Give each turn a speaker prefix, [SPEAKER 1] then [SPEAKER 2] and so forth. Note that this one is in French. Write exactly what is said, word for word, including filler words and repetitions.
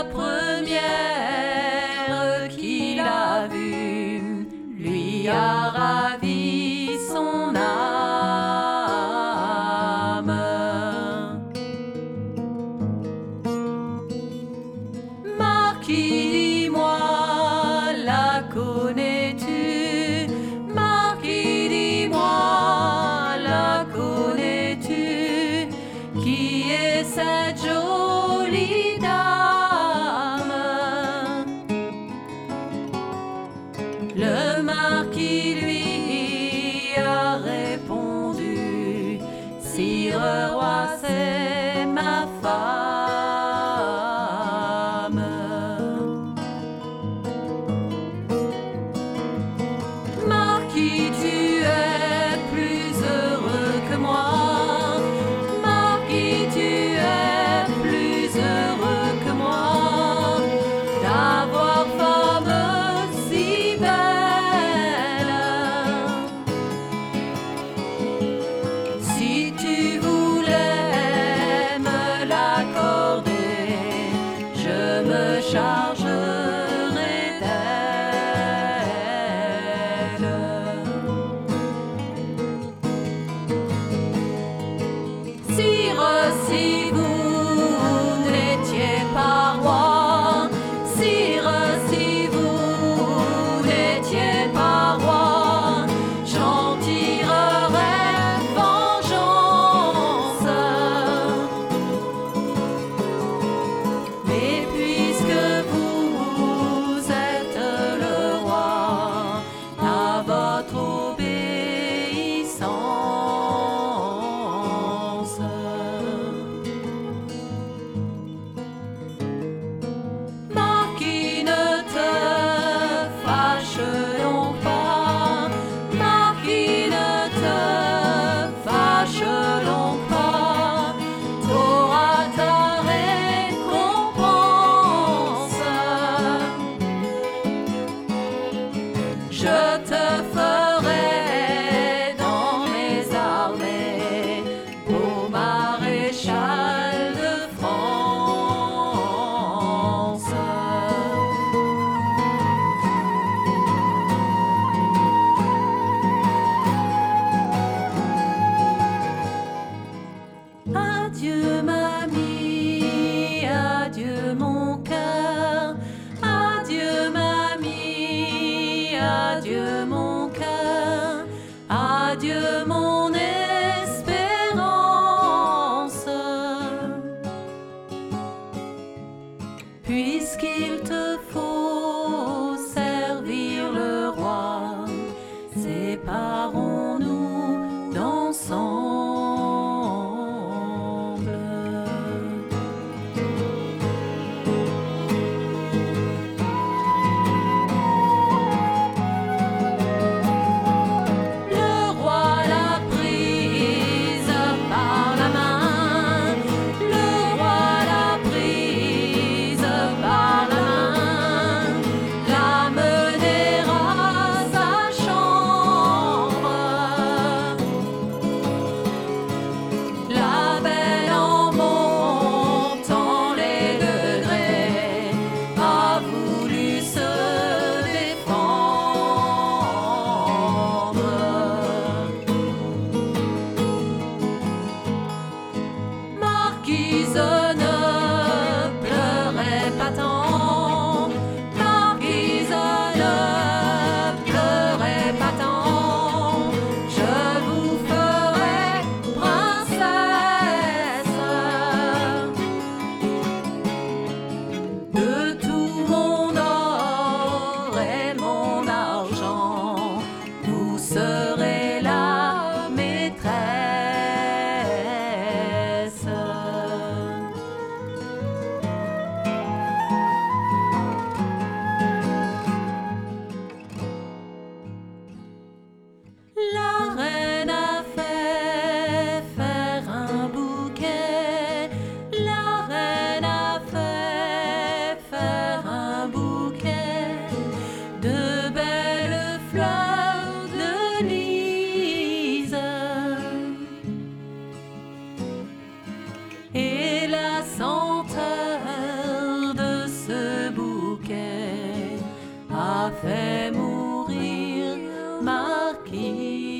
[SPEAKER 1] la première qu'il a vue lui a ravi son âme. Marquis, dis-moi, la connais-tu? Marquis, dis-moi, la connais-tu? Qui est cette jolie dame? Le marquis lui a répondu: Sire roi, c'est ma femme. Marquis, tu es plus heureux que moi. Marquis, tu es plus heureux que moi d'avoir femme si belle. Si tu voulais me l'accorder, je me chargerai d'elle. Sire, si vous n'étiez pas roi, Sire, si vous n'étiez pas roi, j'en tirerais vengeance. Mais puisque vous êtes le roi, à votre obéissance. Marquis, ne te fâche donc pas. Marquis, ne te fâche donc pas. T'auras ta récompense. Je te ferai dans mes armées au maréchal de France. Adieu mamie, adieu mon cœur. Adieu mamie, adieu mon cœur. Adieu mon espérance. Puisqu'il te faut servir le roi, séparons-nous d'ensemble. Le roi l'a prise par la main. Le roi l'a prise par la main. L'a menée à sa chambre. La belle, en montant les degrés, a voulu se défendre. Marquise, ne pleurez pas tant. Marquise, ne pleurez pas tant. Je vous ferai princesse. De tout mon or et mon argent, vous serez la maîtresse. vie.